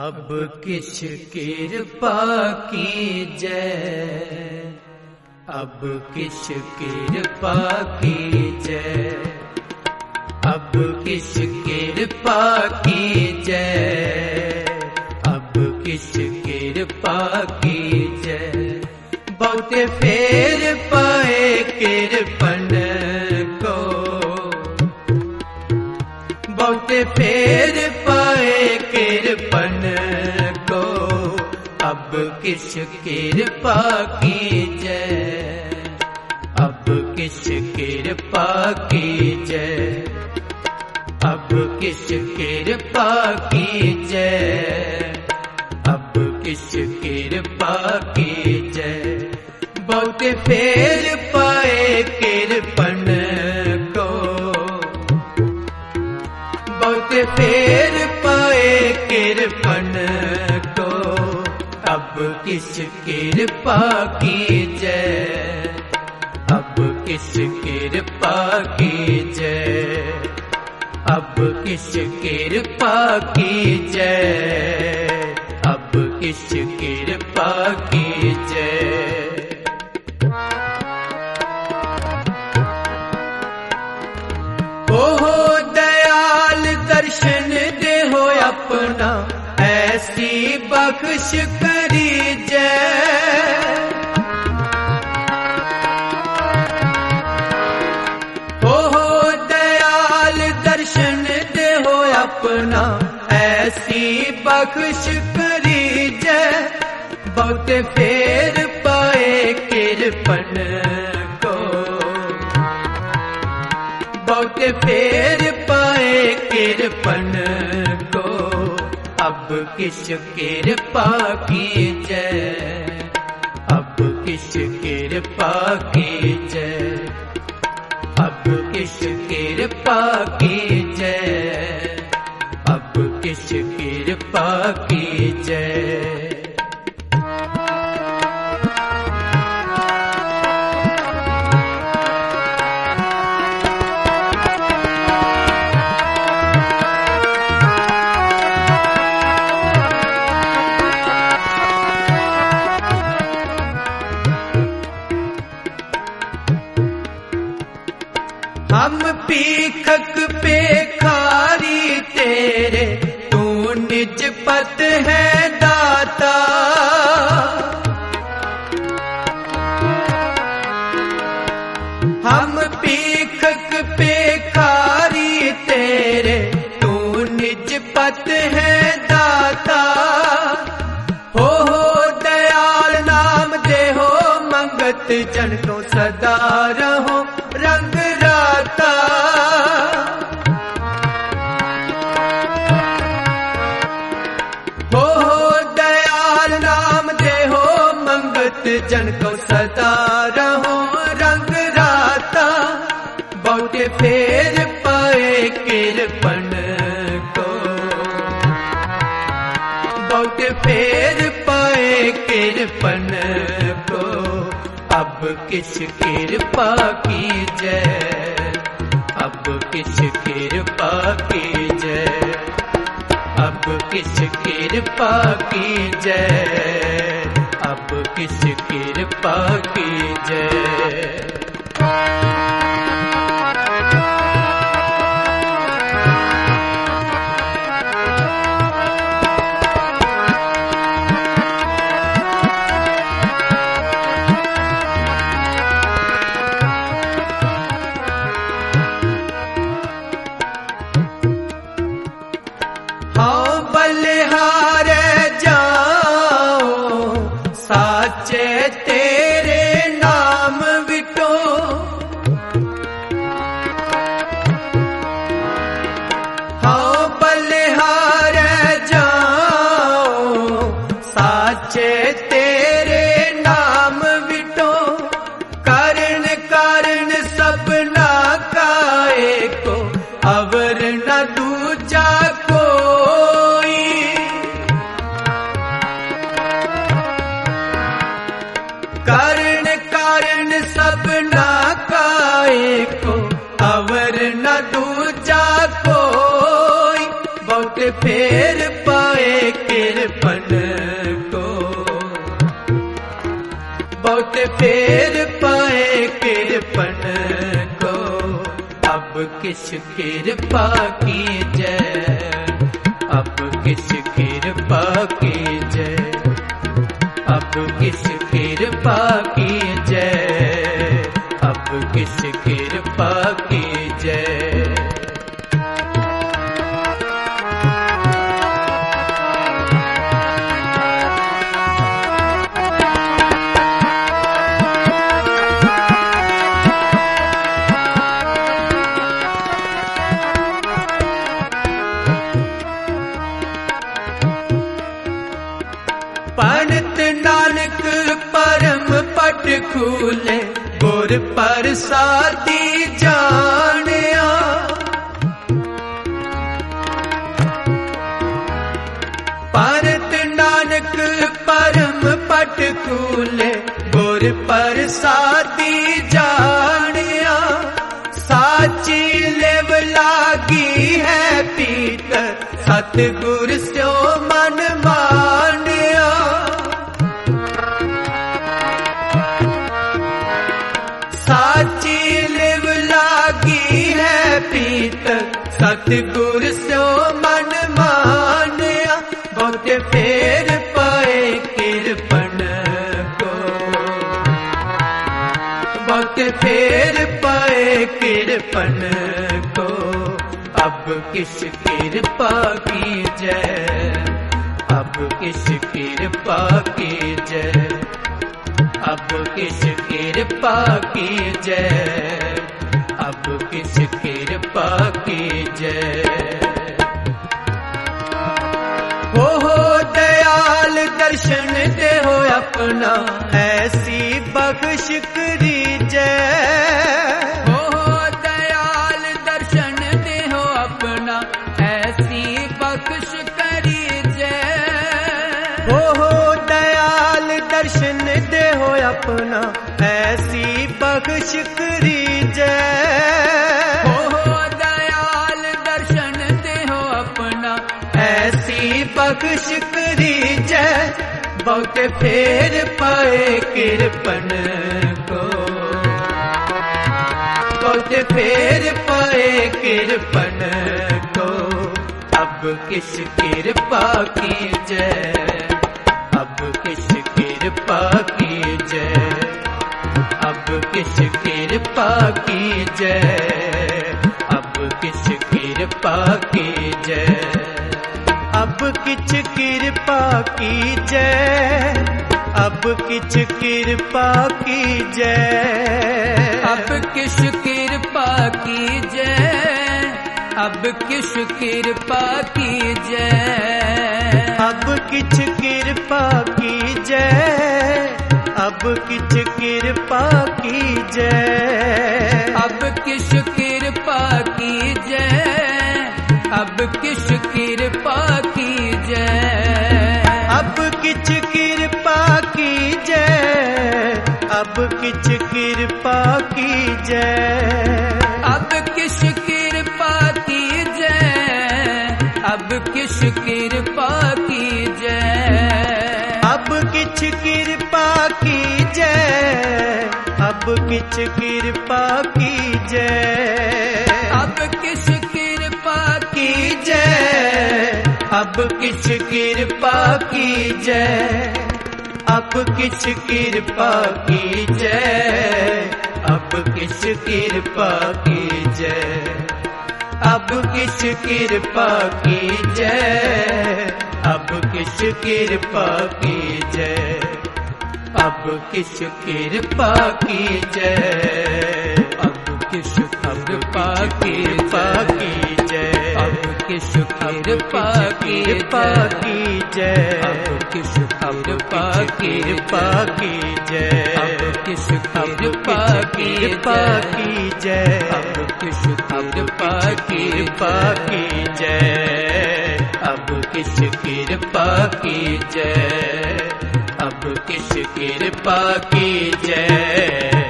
अब किस कृपा कीजै, अब किस कृपा कीजै, अब किस कृपा कीजै, अब किस कृपा कीजै। बहुत फेर पाए कृपन को, बहुत फेर पाए कृपन को, अब किस कृपा कीजै, अब किस कृपा कीजै, अब किस कृपा कीजै, अब किस कृपा कीजै। बहुत फेर पाए कृपन को, बहुत फेर पाए कृपन को, अब किस कृपा कीजै, अब किस कृपा कीजै, अब किस कृपा कीजै, अब किस कृपा कीजै। ओहो दयाल दर्शन दे हो अपना, ऐसी बख्श करीजै। ओहो दयाल दर्शन दे हो अपना, ऐसी बख्श करीजै। बहुत फेर पाए कृपन को, बहुत फेर पाए कृपन को, अब किस कृपा कीजै, अब किस कृपा कीजै, अब किस कृपा कीजै, अब किस कृपा कीजै। हम पीखक पे खारी तेरे, तू निज पत है दाता। हम पीखक पे खारी तेरे, तू निज पत है दाता। हो दयाल नाम दे हो मंगत, जन को सदा रहो रंग राता। हो दयाल नाम दे हो मंगत, जन को सदा रहो रंग राता। बहुत फेर पाए कृपन को, बहुत फेर पाए कृपन को, अब किस कृपा कीजै, अब किस कृपा कीजै, अब किस कृपा कीजै, अब किस कृपा कीजै। बलिहारे जाओ साचे तेरे नाम विटो, हाँ बलिहारे जाओ साचे तेरे नाम विटो। कारण कारण सबना काए को, अवर न दूजा कोई। कारण कारण सबना काए को, अवर न दूजा कोई। बहुत फेर पाए कृपा बहुत फेर पाए कृपण को, अब किस कृपा कीजै, अब किस कृपा कीजै, अब किस कृपा कीजै, अब किस कृपा कीजै। पंडित नानक परम पट खूले, गुर प्रसादी जानिया। पंडित नानक परम पट खूले, गुर प्रसादी जानिया। साची लेव लागी है पीत, सतगुर स्यो मन मानिया। साची लिव लागी है पीत, सतगुर स्यो मन मानिया। बहुत फेर पाए कृपण को, बहुत फेर पाए कृपण को, अब किस कृपा कीजै, अब किस कृपा कीजै, अब किस कृपा कीजै, अब किस कृपा कीजै। हो दयाल दर्शन दे हो अपना, ऐसी बख्श करीजै। हो दयाल दर्शन दे हो अपना, ऐसी बख्श करीजै। हो दयाल दर्शन दे हो अपना, ऐसी बख्श करीजै। हो दयाल दर्शन दे हो अपना, ऐसी बख्श करीजै। बहुत फेर पाए कृपण को, बहुत फेर पाए कृपण को, अब किस कृपा कीजै, अब किस कृपा कीजै, अब किस कृपा कीजै, अब किस कृपा कीजै। अब किछ कृपा कीजै, अब किछ कृपा कीजै, अब किस कृपा कीजै, अब किस कृपा कीजै, अब किछ कृपा कीजै, अब किछ कृपा कीजै, अब किस कृपा कीजै, अब किस कृपा कीजै, अब किछ कृपा कीजै, अब किछ कृपा कीजै, अब किस कृपा कीजै, अब किस कृपा कीजै, अब किछ कृपा कीजै, अब किछ कृपा कीजै, अब किस कृपा कीजै, अब किछ कृपा कीजै, अब किछ कृपा कीजै, अब किछ कृपा कीजै, अब किछ कृपा कीजै, अब किछ कृपा कीजै, अब किछ कृपा कीजै, अब किछ कृपा कीजै, अब किछ कृपा कीजै, अब किछ कृपा कीजै, अब किछ कृपा कीजै, अब किछ कृपा कीजै, अब किछ कृपा कीजै, अब किछ कृपा कीजै।